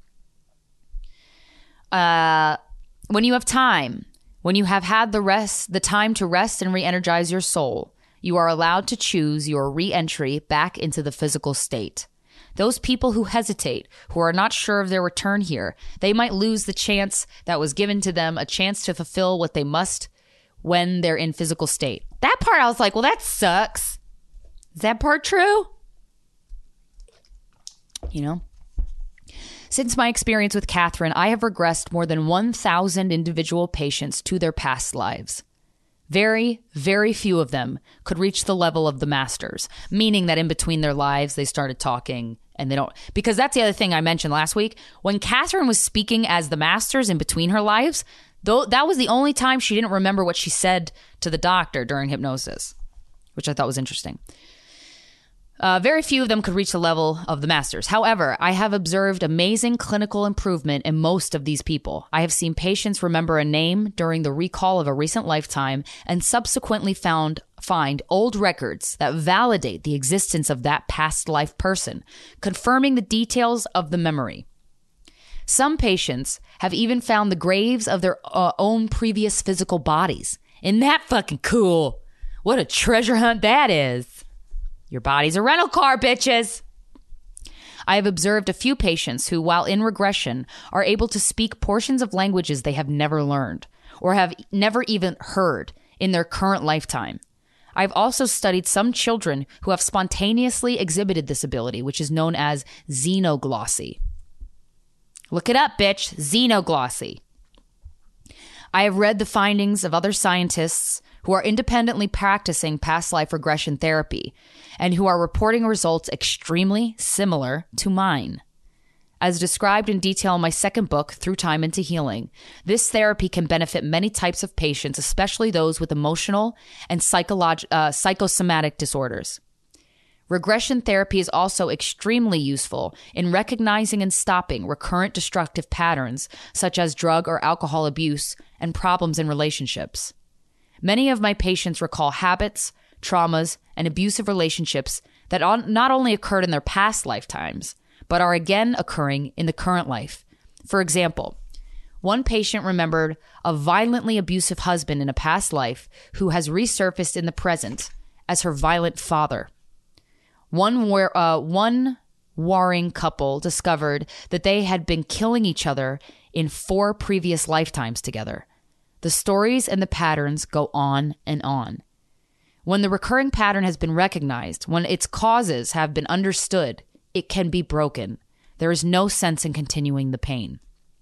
Uh, when you have time, when you have had the rest, the time to rest and re-energize your soul, you are allowed to choose your re-entry back into the physical state. Those people who hesitate, who are not sure of their return here, they might lose the chance that was given to them, a chance to fulfill what they must when they're in physical state. That part, I was like, well, that sucks. Is that part true? You know? Since my experience with Catherine, I have regressed more than one thousand individual patients to their past lives. Very, very few of them could reach the level of the masters, meaning that in between their lives, they started talking and they don't, because that's the other thing I mentioned last week. When Catherine was speaking as the masters in between her lives, though, that was the only time she didn't remember what she said to the doctor during hypnosis, which I thought was interesting. Uh, very few of them could reach the level of the masters. However, I have observed amazing clinical improvement in most of these people. I have seen patients remember a name during the recall of a recent lifetime and subsequently found find old records that validate the existence of that past life person, confirming the details of the memory. Some patients have even found the graves of their uh, own previous physical bodies. Isn't that fucking cool? What a treasure hunt that is. Your body's a rental car, bitches. I have observed a few patients who, while in regression, are able to speak portions of languages they have never learned or have never even heard in their current lifetime. I've also studied some children who have spontaneously exhibited this ability, which is known as xenoglossy. Look it up, bitch. Xenoglossy. I have read the findings of other scientists who are independently practicing past life regression therapy and who are reporting results extremely similar to mine. As described in detail in my second book, Through Time into Healing, this therapy can benefit many types of patients, especially those with emotional and psycholog- uh, psychosomatic disorders. Regression therapy is also extremely useful in recognizing and stopping recurrent destructive patterns such as drug or alcohol abuse and problems in relationships. Many of my patients recall habits, traumas, and abusive relationships that not only occurred in their past lifetimes, but are again occurring in the current life. For example, one patient remembered a violently abusive husband in a past life who has resurfaced in the present as her violent father. One, war- uh, one warring couple discovered that they had been killing each other in four previous lifetimes together. The stories and the patterns go on and on. When the recurring pattern has been recognized, when its causes have been understood, it can be broken. There is no sense in continuing the pain.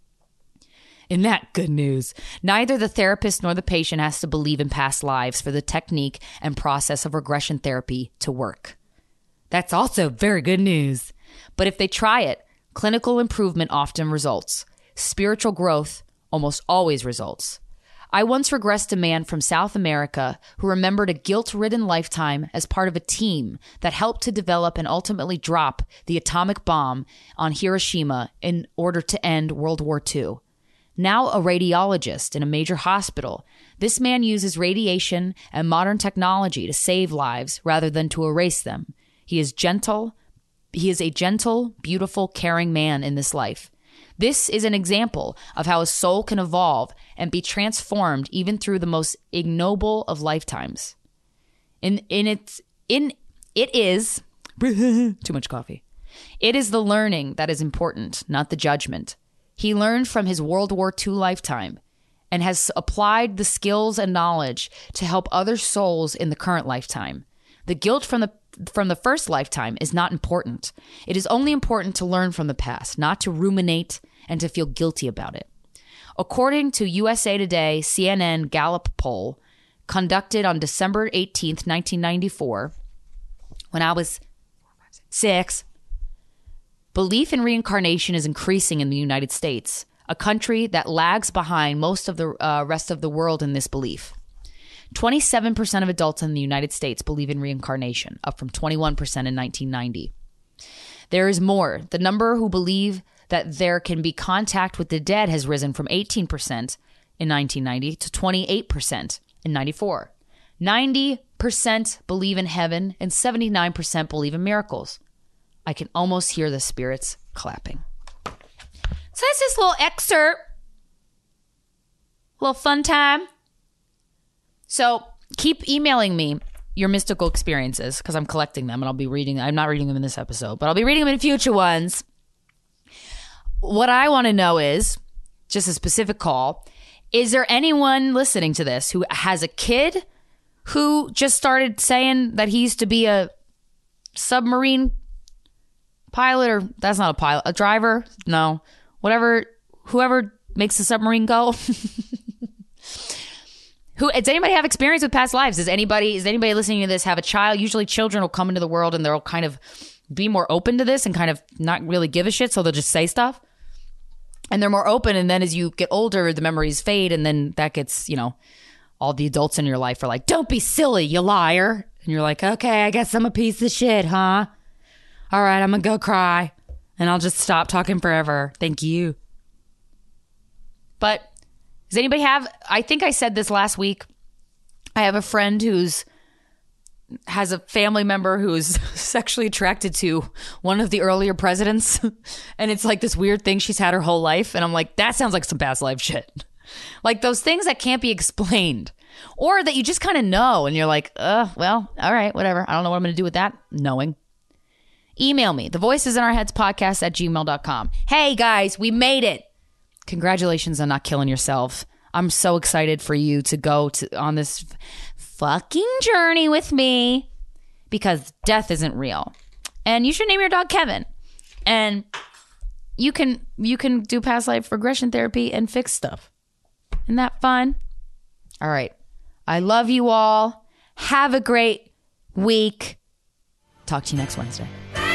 In that good news, neither the therapist nor the patient has to believe in past lives for the technique and process of regression therapy to work. That's also very good news. But if they try it, clinical improvement often results. Spiritual growth almost always results. I once regressed a man from South America who remembered a guilt-ridden lifetime as part of a team that helped to develop and ultimately drop the atomic bomb on Hiroshima in order to end World War Two. Now a radiologist in a major hospital, this man uses radiation and modern technology to save lives rather than to erase them. He is gentle. He is a gentle, beautiful, caring man in this life. This is an example of how a soul can evolve and be transformed even through the most ignoble of lifetimes. In in its in It is, too much coffee. It is the learning that is important, not the judgment. He learned from his World War Two lifetime and has applied the skills and knowledge to help other souls in the current lifetime. The guilt from the from the first lifetime is not important. It is only important to learn from the past, not to ruminate and to feel guilty about it. According to U S A Today, C N N Gallup poll conducted on December eighteenth, nineteen ninety-four, when I was six, belief in reincarnation is increasing in the United States, a country that lags behind most of the uh, rest of the world in this belief. twenty-seven percent of adults in the United States believe in reincarnation, up from twenty-one percent in nineteen ninety. There is more. The number who believe that there can be contact with the dead has risen from eighteen percent in nineteen ninety to twenty-eight percent in ninety-four. ninety percent believe in heaven and seventy-nine percent believe in miracles. I can almost hear the spirits clapping. So that's this little excerpt. A little fun time. So keep emailing me your mystical experiences because I'm collecting them and I'll be reading. I'm not reading them in this episode, but I'll be reading them in future ones. What I want to know is, just a specific call, is there anyone listening to this who has a kid who just started saying that he used to be a submarine pilot, or that's not a pilot, a driver? No. Whatever, whoever makes the submarine go. Who does anybody have experience with past lives? Does anybody, is anybody listening to this have a child? Usually children will come into the world and they'll kind of be more open to this and kind of not really give a shit, so they'll just say stuff. And they're more open, and then as you get older, the memories fade, and then that gets, you know, all the adults in your life are like, don't be silly, you liar. And you're like, okay, I guess I'm a piece of shit, huh? All right, I'm gonna go cry, and I'll just stop talking forever. Thank you. But does anybody have, I think I said this last week, I have a friend who's has a family member who's sexually attracted to one of the earlier presidents. And it's like this weird thing she's had her whole life. And I'm like, that sounds like some past life shit. Like those things that can't be explained or that you just kind of know. And you're like, uh, well, all right, whatever. I don't know what I'm going to do with that knowing. Email me, the voices in our heads podcast at gmail dot com. Hey guys, we made it. Congratulations on not killing yourself. I'm so excited for you to go to on this f- fucking journey with me because death isn't real. And you should name your dog Kevin. And you can you can do past life regression therapy and fix stuff. Isn't that fun? All right. I love you all. Have a great week. Talk to you next Wednesday.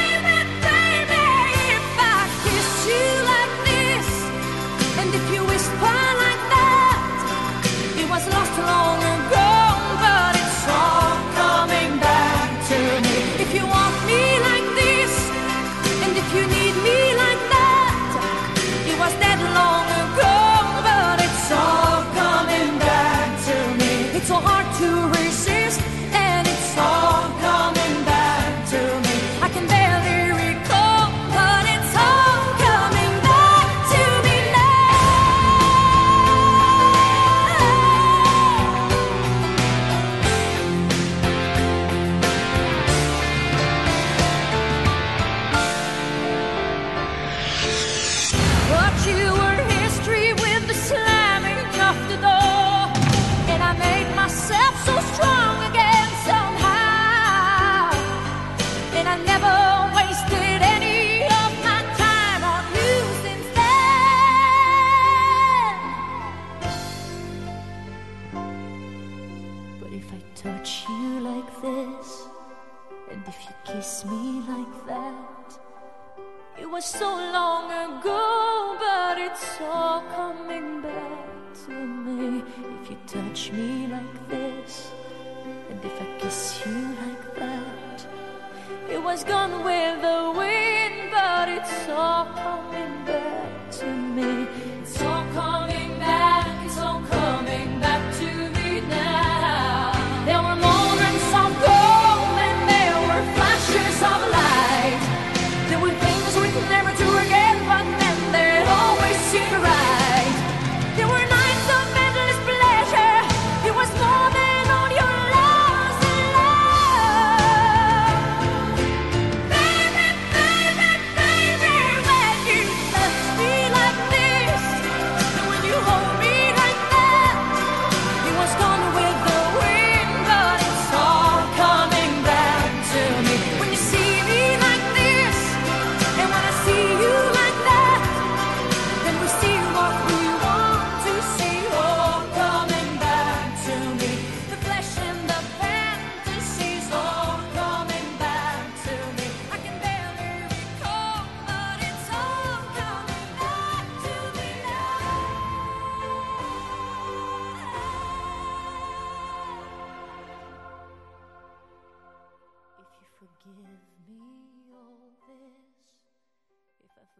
So long ago, but it's all coming back to me. If you touch me like this, and if I kiss you like that, it was gone with the wind, but it's all coming back to me. It's all coming back, it's all coming back to me now. There were moments of gold and there were flashes of light. There were things we could never do again, but then they'd always seem right. There were nights of endless pleasure. It was more than all your loves and love.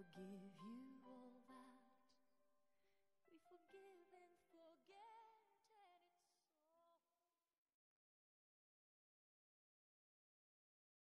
forgive you.